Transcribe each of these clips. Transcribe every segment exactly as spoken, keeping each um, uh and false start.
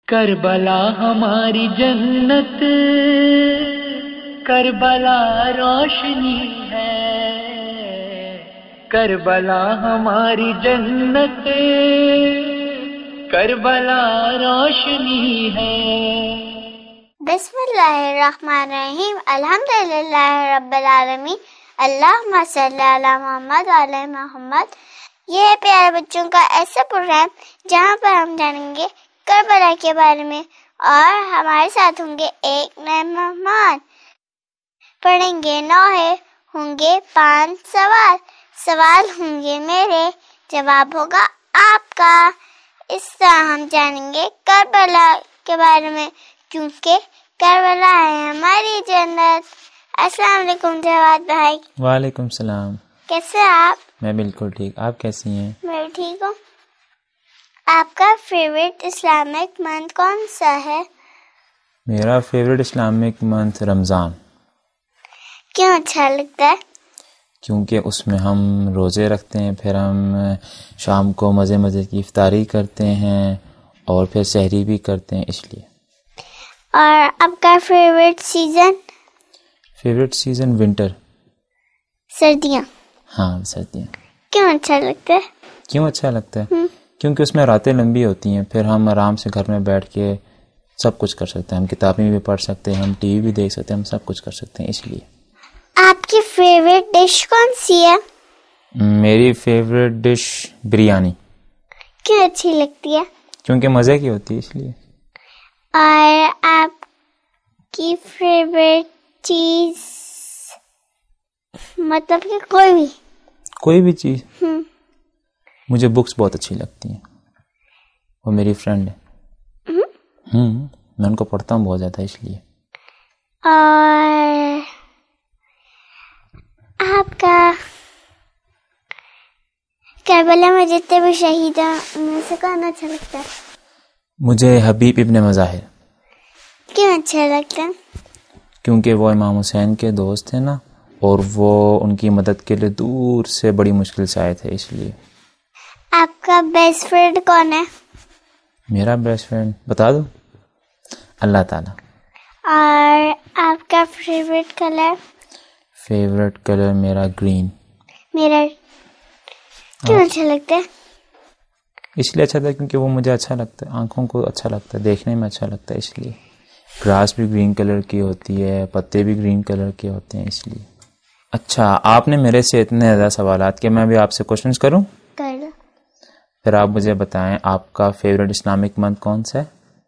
کربلا ہماری جنت، کربلا روشنی ہے، کربلا ہماری جنت، کربلا روشنی ہے۔ بسم اللہ الرحمن الرحیم، الحمدللہ رب العالمین، اللہم صلی علی محمد وعلی محمد۔ یہ ہے پیارے بچوں کا ایسا پروگرام جہاں پر ہم جانیں گے کربلا کے بارے میں، اور ہمارے ساتھ ہوں گے ایک نئے مہمان۔ پڑھیں گے نوحے، ہوں گے پانچ سوال، سوال ہوں گے میرے، جواب ہوگا آپ کا۔ اس طرح ہم جانیں گے کربلا کے بارے میں، کیونکہ کربلا ہے ہماری جنت۔ السلام علیکم جواد بھائی۔ وعلیکم السلام۔ کیسے آپ؟ میں بالکل ٹھیک، آپ کیسی ہیں؟ میں بھی ٹھیک ہوں۔ آپ کا فیوریٹ اسلامک منتھ کون سا ہے؟ میرا فیوریٹ اسلامک منتھ رمضان۔ کیوں اچھا لگتا ہے؟ کیونکہ اس میں ہم روزے رکھتے ہیں، پھر ہم شام کو مزے مزے کی افطاری کرتے ہیں اور پھر سحری بھی کرتے ہیں، اس لیے۔ اور آپ کا favourite season? Favourite season winter. سردیاں؟ ہاں سردیاں۔ کیوں اچھا لگتا ہے؟ کیوں اچھا لگتا ہے؟ کیونکہ اس میں راتیں لمبی ہوتی ہیں، پھر ہم آرام سے گھر میں بیٹھ کے سب کچھ کر سکتے ہیں، ہم کتابیں بھی پڑھ سکتے ہیں، ہم ٹی وی بھی دیکھ سکتے ہیں، ہم سب کچھ کر سکتے ہیں، اس لیے۔ آپ کی فیوریٹ ڈش کون سی ہے؟ میری فیوریٹ ڈش بریانی۔ کیوں اچھی لگتی ہے؟ کیونکہ مزے کی ہوتی ہے، اس لیے۔ اور آپ کی فیوریٹ چیز، مطلب کہ کوئی بھی کوئی بھی چیز؟ ہم مجھے بکس بہت اچھی لگتی ہیں، وہ میری فرینڈ ہے، ہوں میں ان کو پڑھتا ہوں بہت زیادہ، اس لیے۔ اور آپ کا کربلا میں جتنے بھی شہید ہیں ان میں سے کون اچھا لگتا ہے؟ مجھے حبیب ابن مظاہر۔ کیوں اچھا لگتا ہے؟ کیونکہ وہ امام حسین کے دوست ہیں نا، اور وہ ان کی مدد کے لیے دور سے بڑی مشکل سے آئے تھے، اس لیے۔ آپ کا بیسٹ فرینڈ کون ہے؟ میرا بیسٹ فرینڈ بتا دو؟ اللہ تعالیٰ۔ اور آپ کا فیوریٹ کلر؟ فیوریٹ کلر میرا گرین۔ میرا کیوں اچھا لگتا ہے؟ اس لیے اچھا تھا کیونکہ وہ مجھے اچھا لگتا ہے، آنکھوں کو اچھا لگتا ہے، دیکھنے میں اچھا لگتا ہے، اس لیے۔ گراس بھی گرین کلر کی ہوتی ہے، پتے بھی گرین کلر کے ہوتے ہیں، اس لیے۔ اچھا، آپ نے میرے سے اتنے زیادہ سوالات کہ میں بھی آپ سے کوشچنس کروں؟ کر لو۔ پھر آپ مجھے بتائیں آپ کا فیوریٹ اسلامک منتھ کون سا ہے؟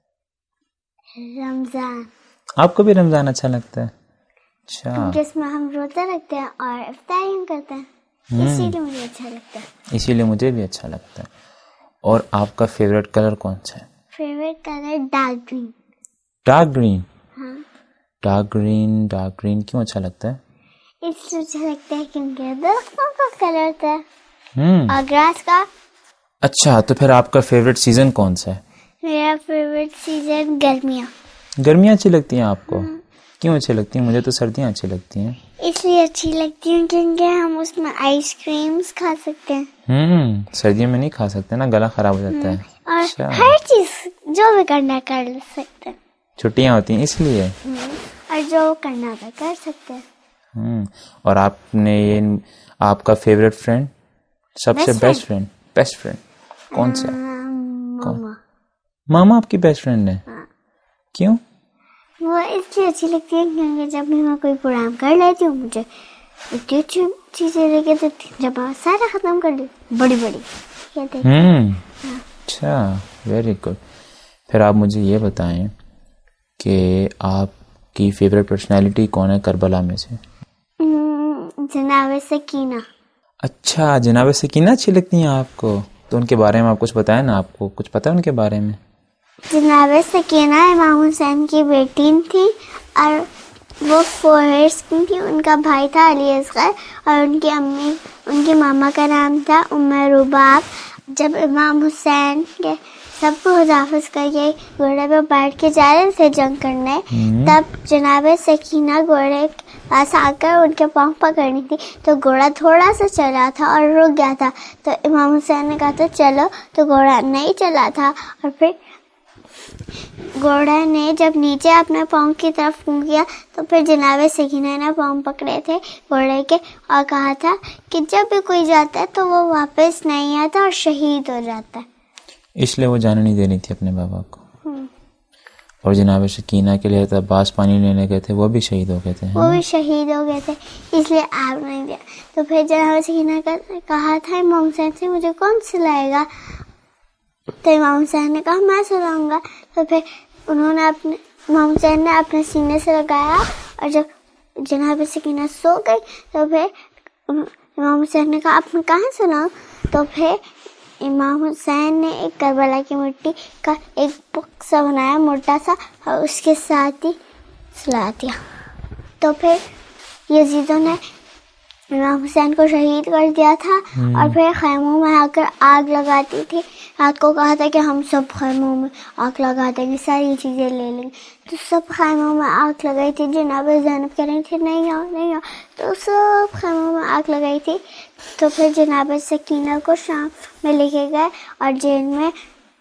رمضان۔ آپ کو بھی رمضان اچھا لگتا ہے؟ اچھا، جس میں ہم روزہ رکھتے ہیں اور افطاری کرتے ہیں، اسی لیے مجھے اچھا لگتا ہے۔ اسی لیے مجھے بھی اچھا لگتا ہے۔ اور آپ کا فیوریٹ کلر کون سا ہے؟ Favourite colour dark green. Dark green? ہاں۔ ڈارک گرین، ڈارک گرین کیوں اچھا لگتا ہے؟ اس لیے اچھا لگتا ہے کیونکہ درختوں کا کلر ہوتا ہے ہوں اور گراس کا۔ اچھا، تو پھر آپ کا فیوریٹ سیزن کون سا ہے؟ میرا فیوریٹ سیزن گرمیاں۔ گرمیاں اچھی لگتی ہیں آپ کو؟ کیوں اچھی لگتی ہیں؟ مجھے تو سردیاں اچھی لگتی ہیں۔ اس لیے اچھی لگتی ہیں کیونکہ ہم اس میں آئس کریمز کھا سکتے ہیں۔ ہوں سردیوں میں نہیں کھا سکتے نا، گلا خراب ہو جاتا ہے۔ اور اچھا، ہر چیز جو بھی کرنا کر سکتے ہیں، چھٹیاں ہوتی ہیں اس لیے۔ اور جو کرنا تھا کر سکتے ہیں۔ ہوں اور آپ نے یہ آپ کا فیوریٹ فرینڈ، سب سے بیسٹ فرینڈ، بیسٹ فرینڈ کون سا؟ ماما۔ ماما آپ کی بیسٹ فرینڈ ہے؟ کیوں؟ وہ اس لیے اچھی لگتی ہے کیونکہ جب بھی میں کوئی پروگرام کر لیتی ہوں مجھے اتنی اچھی چیزیں لے کے دیتی ہوں، جب سارا ختم کر لیتی بڑی بڑی۔ ہوں اچھا، ویری گڈ۔ پھر آپ مجھے یہ بتائیں کہ آپ کی فیوریٹ پرسنالٹی کون ہے کربلا میں سے؟ جناب سکینہ۔ اچھا، جناب سکینہ اچھی لگتی ہیں آپ کو؟ تو ان کے بارے میں آپ کچھ بتائیں نا، آپ کو کچھ پتہ ہے ان کے بارے میں؟ جناب سکینہ امام حسین کی بیٹی تھی اور وہ فور ایئرس کی تھی۔ ان کا بھائی تھا علی اصغر اور ان کی امی، ان کی ماما کا نام تھا ام رباب۔ جب امام حسین کے سب کو حفاظت کر کے گھوڑے پہ بیٹھ کے جا رہے تھے جنگ کرنے، تب جناب سکینہ گھوڑے پاس آ کر ان کے پاؤں پکڑنی تھی، تو گھوڑا تھوڑا سا چلا تھا اور رک گیا تھا، تو امام حسین نے کہا تھا چلو، تو گھوڑا نہیں چلا تھا، اور پھر گھوڑا نے جب نیچے اپنے پاؤں کی طرف منہ کیا تو پھر جناب سکینہ نے پاؤں پکڑے تھے گھوڑے کے اور کہا تھا کہ جب بھی کوئی جاتا ہے تو وہ واپس نہیں آتا اور شہید ہو جاتا ہے، اس لیے وہ جانے نہیں دینی تھی اپنے بابا کو. اور جناب سکینہ کے لیے عباس پانی لینے گئے تھے، وہ بھی شہید ہو گئے تھے. وہ بھی شہید ہو گئے تھے، اس لیے آپ نہیں دیا. تو پھر جناب سکینہ کا کہا تھا امام حسین سے مجھے کون سلائے گا، تو امام حسین نے کہا میں سلاؤں گا. تو پھر انہوں نے اپنے امام حسین نے اپنے سینے سے لگایا، اور جب جناب سکینہ سو گئی تو پھر امام حسین نے کہا اب میں کہاں سلاؤں. تو پھر امام حسین نے ایک کربلا کی مٹی کا ایک بکسا بنایا موٹا سا اور اس کے ساتھ ہی سلا دیا. تو پھر یزیدوں نے امام حسین کو شہید کر دیا تھا، اور پھر خیموں میں آ کر آگ لگاتی تھی. رات کو کہا تھا کہ ہم سب خیموں میں آگ لگا دیں گے، ساری چیزیں لے لیں گے. تو سب خیموں میں آگ لگائی تھی. جناب زینب کہہ رہی تھی نہیں آؤ نہیں آؤ، تو سب خیموں میں آگ لگائی تھی. تو پھر جناب سکینہ کو شام میں لے کے گئے اور جیل میں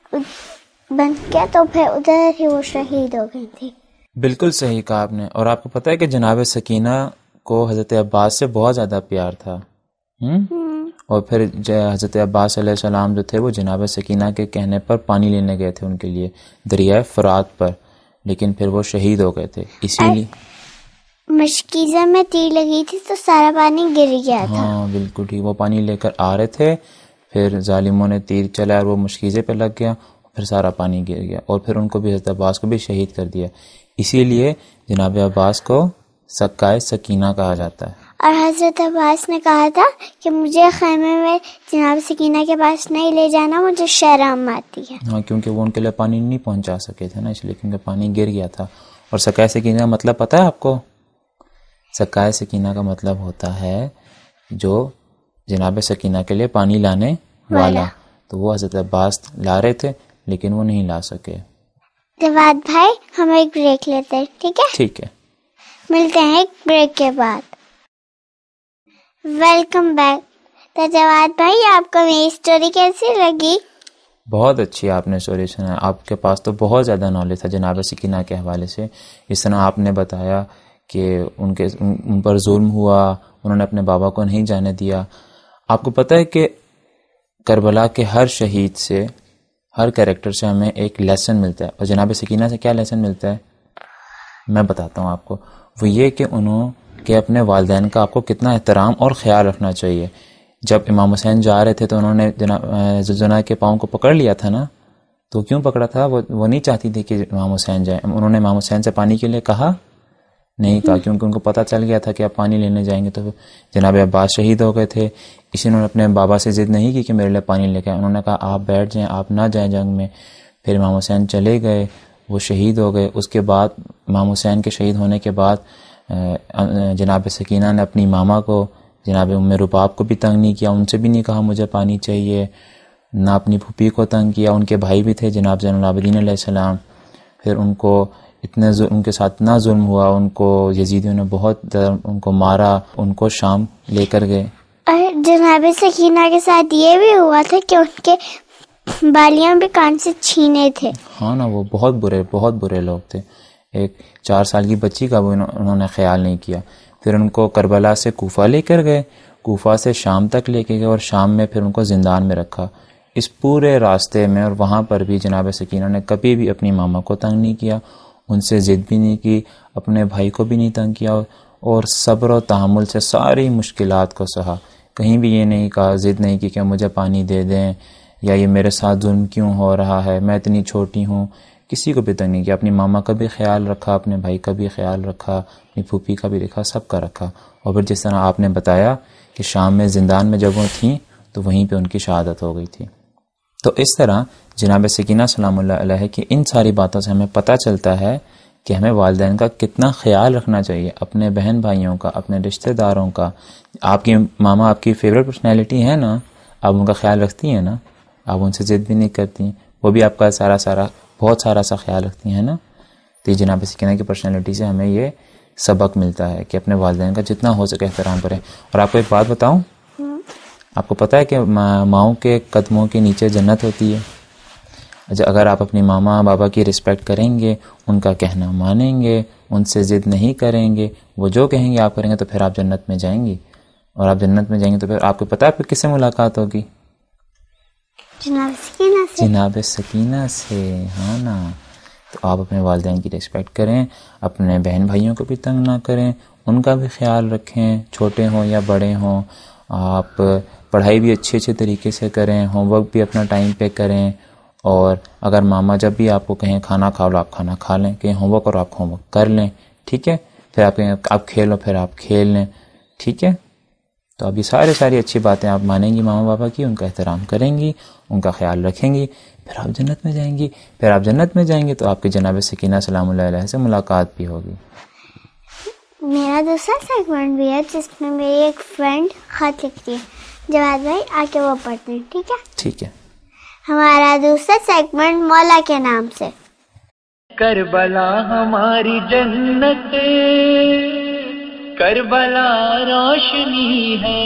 بند کیا، تو پھر ادھر ہی وہ شہید ہو گئی تھی. بالکل صحیح کہا آپ نے. اور آپ کو پتہ ہے کہ جناب سکینہ کو حضرت عباس سے بہت زیادہ پیار تھا. ہم؟ اور پھر حضرت عباس علیہ السلام جو تھے وہ جناب سکینہ کے کہنے پر پانی لینے گئے تھے ان کے لیے دریائے فرات پر، لیکن پھر وہ شہید ہو گئے تھے. اسی لیے مشکیزہ میں تیر لگی تھی تو سارا پانی گر گیا تھا. ہاں بالکل ٹھیک. وہ پانی لے کر آ رہے تھے، پھر ظالموں نے تیر چلا اور وہ مشکیزے پہ لگ گیا، پھر سارا پانی گر گیا، اور پھر ان کو بھی حضرت عباس کو بھی شہید کر دیا. اسی لیے جناب عباس کو سکائے سکینہ کہا جاتا ہے. اور حضرت عباس نے کہا تھا کہ مجھے خیمے میں جناب سکینہ کے پاس نہیں لے جانا، مجھے شرم آتی ہے. ہاں کیونکہ وہ ان کے لیے پانی نہیں پہنچا سکے تھے نا، اس لیے کیونکہ پانی گر گیا تھا. اور سکائے سکینہ کا مطلب پتہ ہے آپ کو؟ سکائے سکینہ کا مطلب ہوتا ہے جو جناب سکینہ کے لیے پانی لانے والا. تو وہ حضرت عباس لا رہے تھے لیکن وہ نہیں لا سکے. جواد بھائی ہم ایک بریک لیتے ہیں، ٹھیک ہے؟ ٹھیک ہے، ملتے ہیں ایک بریک کے بعد. Welcome back. تو جواد بھائی آپ کو میری اسٹوری کیسی لگی؟ بہت اچھی آپ نے اسٹوری سنا. آپ کے پاس تو بہت زیادہ نالج تھا جناب سکینہ کے حوالے سے. اس طرح آپ نے بتایا کہ ان کے ان پر ظلم ہوا، انہوں نے اپنے بابا کو نہیں جانے دیا. آپ کو پتہ ہے کہ کربلا کے ہر شہید سے، ہر کیریکٹر سے ہمیں ایک لیسن ملتا ہے. اور جناب سکینہ سے کیا لیسن ملتا ہے میں بتاتا ہوں آپ کو. وہ یہ کہ انہوں کہ اپنے والدین کا آپ کو کتنا احترام اور خیال رکھنا چاہیے. جب امام حسین جا رہے تھے تو انہوں نے جناب زلزلہ کے پاؤں کو پکڑ لیا تھا نا. تو کیوں پکڑا تھا؟ وہ وہ نہیں چاہتی تھی کہ امام حسین جائیں. انہوں نے امام حسین سے پانی کے لیے کہا نہیں کہا، کیونکہ ان کو پتہ چل گیا تھا کہ آپ پانی لینے جائیں گے. تو جناب عباس شہید ہو گئے تھے. اسی انہوں نے اپنے بابا سے ضد نہیں کی کہ میرے لیے پانی لے کے آئے. انہوں نے کہا آپ بیٹھ جائیں، آپ نہ جائیں جنگ میں. پھر امام حسین چلے گئے، وہ شہید ہو گئے. اس کے بعد امام حسین کے شہید ہونے کے بعد جناب سکینہ نے اپنی ماما کو، جناب ام رباب کو بھی تنگ نہیں کیا، ان سے بھی نہیں کہا مجھے پانی چاہیے، نہ اپنی پھوپھی کو تنگ کیا. ان کے بھائی بھی تھے جناب زین العابدین علیہ السلام. پھر ان کو اتنے ان کے ساتھ اتنا ظلم ہوا، ان کو یزیدیوں نے بہت ان کو مارا، ان کو شام لے کر گئے. اور جناب سکینہ کے ساتھ یہ بھی ہوا تھا کہ ان کے بالیاں بھی کان سے چھینے تھے. ہاں نا، وہ بہت برے بہت برے لوگ تھے. ایک چار سال کی بچی کا بھی انہوں نے خیال نہیں کیا. پھر ان کو کربلا سے کوفہ لے کر گئے، کوفہ سے شام تک لے کے گئے، اور شام میں پھر ان کو زندان میں رکھا. اس پورے راستے میں اور وہاں پر بھی جناب سکینہ نے کبھی بھی اپنی ماما کو تنگ نہیں کیا، ان سے ضد بھی نہیں کی، اپنے بھائی کو بھی نہیں تنگ کیا، اور صبر و تحمل سے ساری مشکلات کو سہا. کہیں بھی یہ نہیں کہا، ضد نہیں کی کہ مجھے پانی دے دیں، یا یہ میرے ساتھ ظلم کیوں ہو رہا ہے، میں اتنی چھوٹی ہوں. کسی کو بھی تنگ نہیں کیا. اپنی ماما کا بھی خیال رکھا، اپنے بھائی کا بھی خیال رکھا، اپنی پھوپھی کا بھی رکھا، سب کا رکھا. اور پھر جس طرح آپ نے بتایا کہ شام میں زندان میں جب وہ تھیں تو وہیں پہ ان کی شہادت ہو گئی تھی. تو اس طرح جناب سکینہ سلام اللہ علیہ کی ان ساری باتوں سے ہمیں پتہ چلتا ہے کہ ہمیں والدین کا کتنا خیال رکھنا چاہیے، اپنے بہن بھائیوں کا، اپنے رشتہ داروں کا. آپ کی ماما آپ کی فیوریٹ پرسنالٹی ہے نا، آپ ان کا خیال رکھتی ہیں نا، آپ ان سے ضد بھی نہیں کرتی، وہ بھی آپ کا سارا سارا بہت سارا سا خیال رکھتی ہیں نا. تو جناب سکینہ کی پرسنالٹی سے ہمیں یہ سبق ملتا ہے کہ اپنے والدین کا جتنا ہو سکے احترام کریں. اور آپ کو ایک بات بتاؤں، آپ کو پتہ ہے کہ ماؤں کے قدموں کے نیچے جنت ہوتی ہے. اگر آپ اپنی ماما بابا کی رسپیکٹ کریں گے، ان کا کہنا مانیں گے، ان سے ضد نہیں کریں گے، وہ جو کہیں گے آپ کریں گے، تو پھر آپ جنت میں جائیں گی. اور آپ جنت میں جائیں گے تو پھر آپ کو پتہ ہے پھر کس سے ملاقات ہوگی؟ جناب سکینہ سے. جناب سکینہ سے. ہاں نا. تو آپ اپنے والدین کی رسپیکٹ کریں، اپنے بہن بھائیوں کو بھی تنگ نہ کریں، ان کا بھی خیال رکھیں، چھوٹے ہوں یا بڑے ہوں. آپ پڑھائی بھی اچھے اچھے طریقے سے کریں، ہوم ورک بھی اپنا ٹائم پہ کریں. اور اگر ماما جب بھی آپ کو کہیں کھانا کھا لو، آپ کھانا کھا لیں، کہیں ہوم ورک کرو آپ ہوم ورک کر لیں. ٹھیک ہے؟ پھر آپ کہیں آپ کھیلو، پھر آپ کھیل لیں. ٹھیک ہے؟ تو اب یہ سارے ساری اچھی باتیں آپ مانیں گی ماما بابا کی، ان کا احترام کریں گی، ان کا خیال رکھیں گی، پھر آپ جنت میں جائیں گی. پھر آپ جنت میں جائیں گے تو آپ کی جناب سکینہ سلام اللہ علیہ سے ملاقات بھی ہوگی. میرا دوسرا سیگمنٹ بھی ہے جس میں میری ایک فرینڈ خط لکھتی ہے. جواد بھائی آ کے وہ پڑھتے ہیں. ٹھیک ہے؟ ٹھیک ہے. ہمارا دوسرا سیگمنٹ مولا کے نام سے. کربلا ہماری جنت، کربلا روشنی ہے.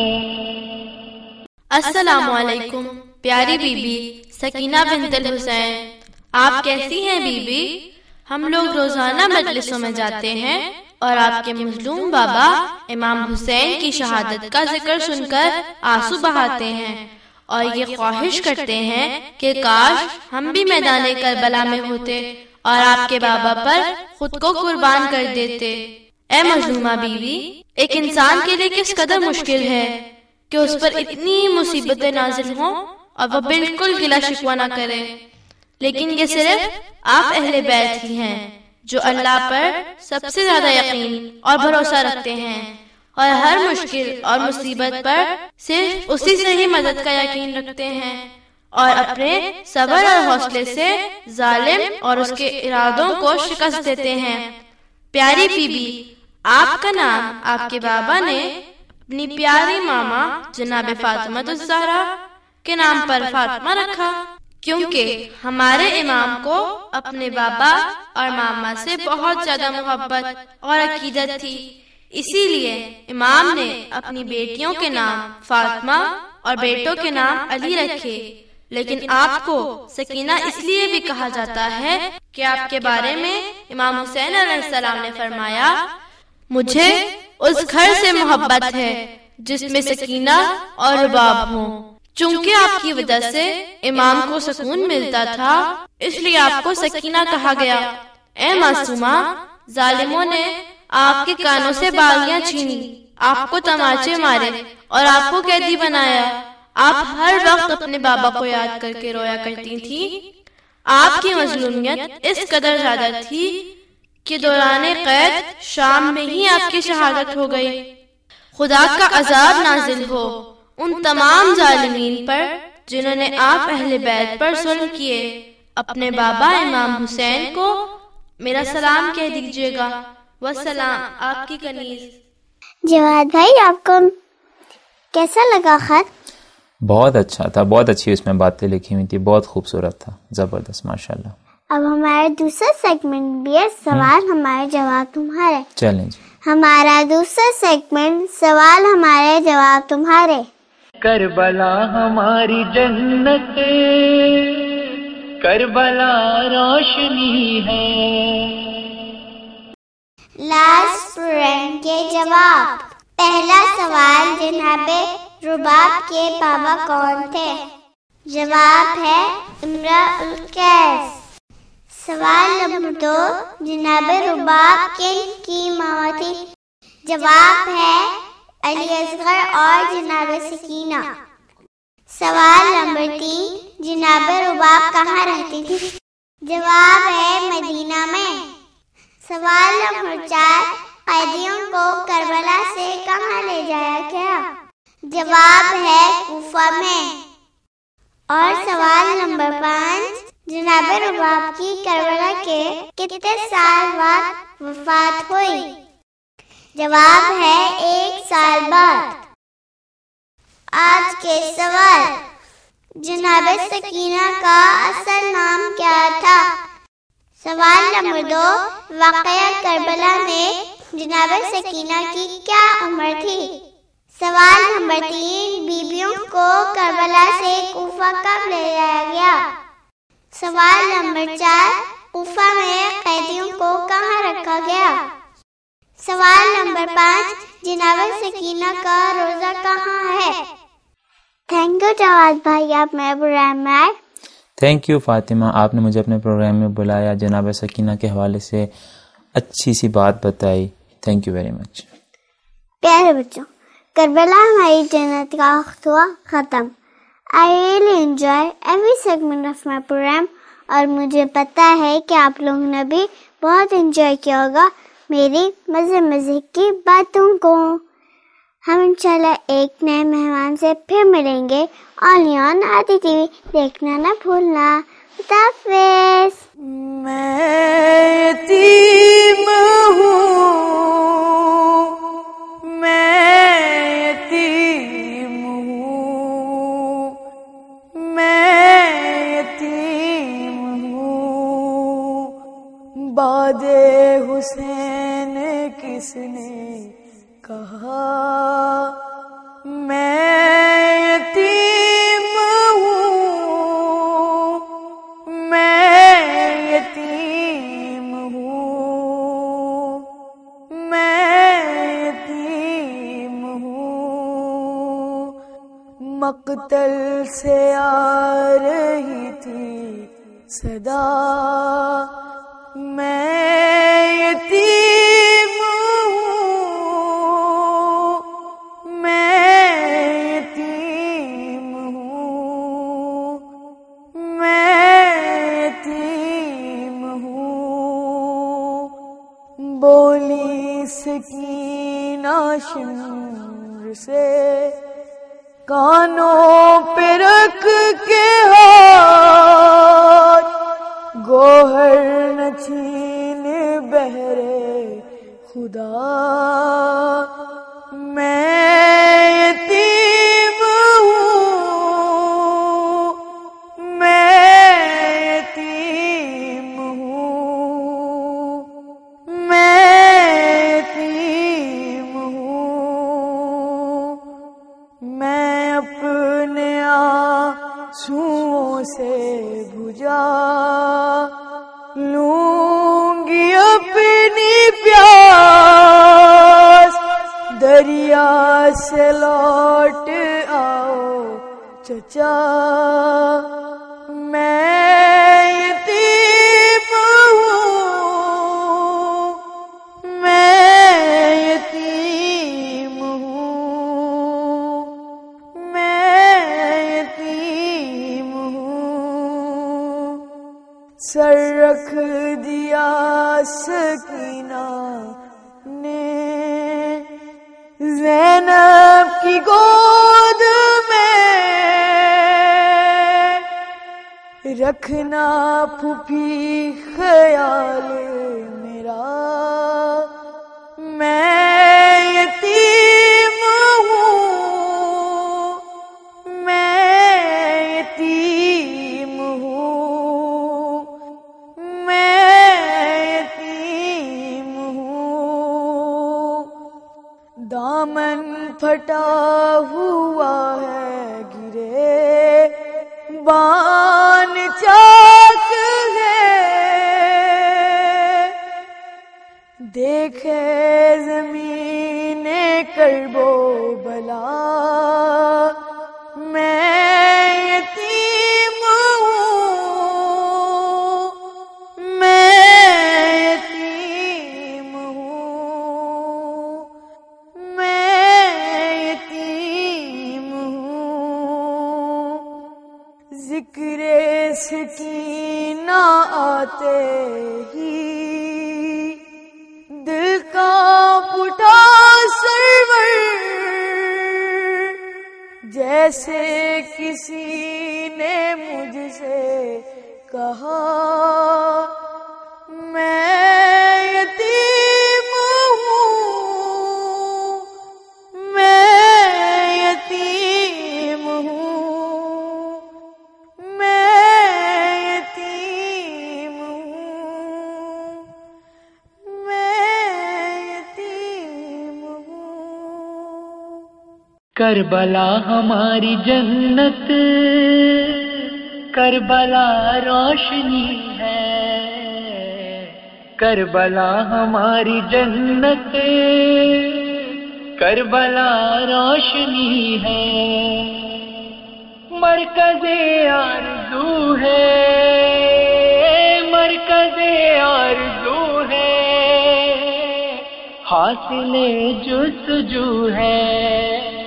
السلام علیکم پیاری بی بی سکینہ بنت الحسین، آپ کیسی ہیں بی بی؟ ہم لوگ روزانہ مجلسوں میں جاتے ہیں اور آپ کے مظلوم بابا امام حسین کی شہادت کا ذکر سن کر آنسو بہاتے ہیں اور یہ خواہش کرتے ہیں کہ کاش ہم بھی میدان کربلا میں ہوتے اور آپ کے بابا پر خود کو قربان کر دیتے. اے مظلومہ بیوی، ایک انسان کے لیے کس قدر مشکل ہے کہ اس پر اتنی مصیبتیں نازل ہوں اور وہ بالکل گلہ شکوہ نہ کرے، لیکن یہ صرف آپ اہل بیت ہی ہیں جو اللہ پر سب سے زیادہ یقین اور بھروسہ رکھتے ہیں اور ہر مشکل اور مصیبت پر صرف اسی سے ہی مدد کا یقین رکھتے ہیں اور اپنے صبر اور حوصلے سے ظالم اور اس کے ارادوں کو شکست دیتے ہیں. پیاری بی بی، آپ کا نام آپ کے بابا نے اپنی پیاری ماما جناب فاطمہ الزہرا کے نام پر فاطمہ رکھا، کیونکہ ہمارے امام کو اپنے بابا اور ماما سے بہت زیادہ محبت اور عقیدت تھی. اسی لیے امام نے اپنی بیٹیوں کے نام فاطمہ اور بیٹوں کے نام علی رکھے. لیکن آپ کو سکینہ اس لیے بھی کہا جاتا ہے کہ آپ کے بارے میں امام حسین علیہ السلام نے فرمایا، مجھے اس گھر سے محبت ہے جس میں سکینہ اور رباب ہوں. چونکہ آپ کی وجہ سے امام کو سکون ملتا تھا، اس لیے آپ کو سکینہ کہا گیا. اے معصومہ، ظالموں نے آپ کے کانوں سے بالیاں چھینی، آپ کو تماچے مارے اور آپ کو قیدی بنایا. آپ ہر وقت اپنے بابا کو یاد کر کے رویا کرتی تھی. آپ کی مظلومیت اس قدر زیادہ تھی کہ دوران قید شام میں ہی آپ کی شہادت ہو گئی. خدا کا عذاب نازل ہو ان تمام ظالمین پر جنہوں نے آپ اہل بیت پر ظلم کیے. اپنے بابا امام حسین کو میرا سلام کہہ دیجیے گا. والسلام، آپ کی کنیز. جواد بھائی آپ کو کیسا لگا خط؟ بہت اچھا تھا، بہت اچھی اس میں باتیں لکھی ہوئی تھی، بہت خوبصورت تھا، زبردست، ماشاءاللہ. اب ہمارا دوسرا سیگمنٹ بھی ہے سوال ہمارے جواب تمہارے. چلیں جی. ہمارا دوسرا سیگمنٹ سوال ہمارے جواب تمہارے. کربلا ہماری جنت، کربلا روشنی ہے. لاسٹ فرینڈ کے جواب. پہلا سوال، جناب رباب کے بابا کون تھے؟ جواب ہے امرا القیس. سوال نمبر دو، جناب رباب کن کی ماں تھی؟ جواب ہے علی اصغر اور جناب سکینہ. سوال نمبر تین، جناب رباب کہاں رہتی تھی؟ جواب ہے مدینہ میں. سوال نمبر چار، قیدیوں کو کربلا سے کہاں لے جایا گیا؟ جواب ہے کوفہ میں. اور سوال نمبر پانچ، جناب رباب کی کربلا کے کتنے سال بعد وفات ہوئی؟ جواب ہے ایک سال بعد. آج کے سوال، جناب سکینہ کا اصل نام کیا تھا؟ سوال نمبر دو، واقعہ کربلا میں جناب سکینہ کی کیا عمر تھی؟ سوال نمبر تین، بیبیوں کو کربلا سے کوفہ کب لے جایا گیا؟ سوال نمبر چار، کوفہ میں قیدیوں کو کہاں رکھا گیا؟ سوال نمبر پانچ، جناب سکینہ کا روزہ کہاں ہے؟ تھینک یو جواد بھائی، آپ میرے پروگرام میں آئے۔ تھینک یو فاطمہ، آپ نے مجھے اپنے پروگرام میں بلایا، جناب سکینہ کے حوالے سے اچھی سی بات بتائی، تھینک یو ویری مچ۔ پیارے بچوں، کربلا ہماری جنت کا وقت ہوا ختم۔ I really enjoy every segment of my program، اور مجھے پتا ہے کہ آپ لوگوں نے بھی بہت انجوائے کیا ہوگا میری مزے مزے کی باتوں کو۔ ہم انشاءاللہ ایک نئے مہمان سے پھر ملیں گے۔ اونلی آن آدی ٹی وی دیکھنا نہ بھولنا۔ خدا حافظ۔ میں یتیم ہوں، میں یتیم ہوں، میں یتیم ہوں، باد حسین کس نے کہا؟ میں یتیم ہوں، میں یتیم ہوں، میں یتیم ہوں، مقتل سے آ رہی تھی صدا، میں یتیم ہوں، میں یتیم ہوں، میں یتیم ہوں، بولی سکینہ شمر سے کانوں پہ رکھ کے ہاتھ، گوہر نہ چھین بہرے خدا، میں یتیم ہوں، میں یتیم ہوں، میں یتیم ہوں، میں اپنے آنسوؤں سے بجھا لوں گی اپنی پیاس، دریا سے لوٹ آؤ چچا، میں یتیم ہوں، میں یتیم ہوں، میں یتیم ہوں، سر رکھ دیا سکینہ نے زینب کی گود میں، رکھنا پھوپھی خیال میرا، میں یتیم ہوں، میں یتیم ہوں، میں یتیم ہوں، دامن پھٹا ہوا ہے گرے بان چاک ہے، دیکھے زمین کرب و بلا، میں یتیم ہوں، میں یتیم ہوں، میں یتیم ہوں، ذکر سکینہ آتے ہی دل کانپ اٹھا سرور، جیسے کسی نے مجھ سے کہا، میں یتیم ہوں، میں یتیم ہوں، میں یتیم ہوں، میں یتیم ہوں۔ کربلا ہماری جنت، کربلا روشنی ہے، کربلا ہماری جنت، کربلا روشنی ہے، مرکز آرزو ہے، مرکز آرزو ہے، حاصل جستجو ہے،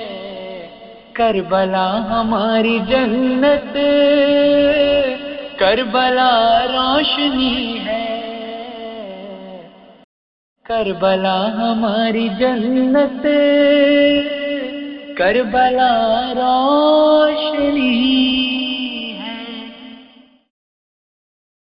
کربلا ہماری جنت، کربلا روشنی ہے، کربلا ہماری جنت، کربلا روشنی